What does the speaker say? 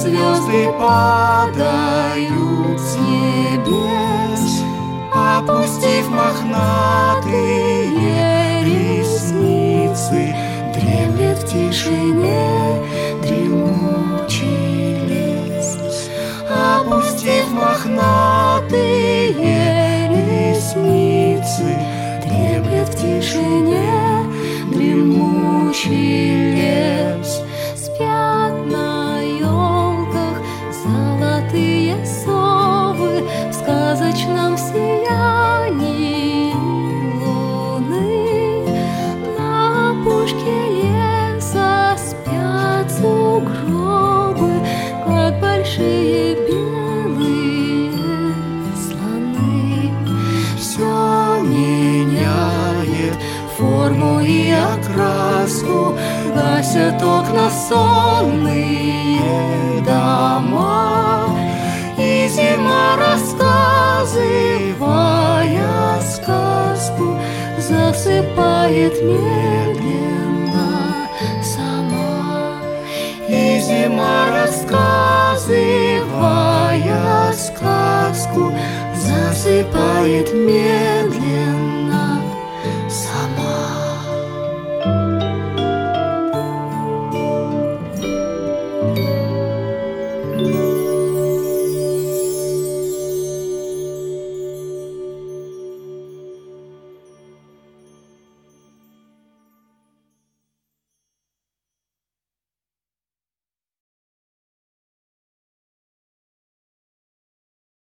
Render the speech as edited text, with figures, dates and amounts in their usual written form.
звезды падают с небес, опустив мохнатые ресницы, дремлет в тишине дремучий лес. Опустив мохнатые ресницы, дремлет в тишине дремучий лес. Спят на елках золотые совы в сказочном сиянии луны. На опушке леса спят сугробы, как большие белые слоны. Все меняет форму и окраску, гасят окна сонные дома, и зима, рассказывая сказку, засыпает медленно сама. И зима, рассказывая сказку, засыпает медленно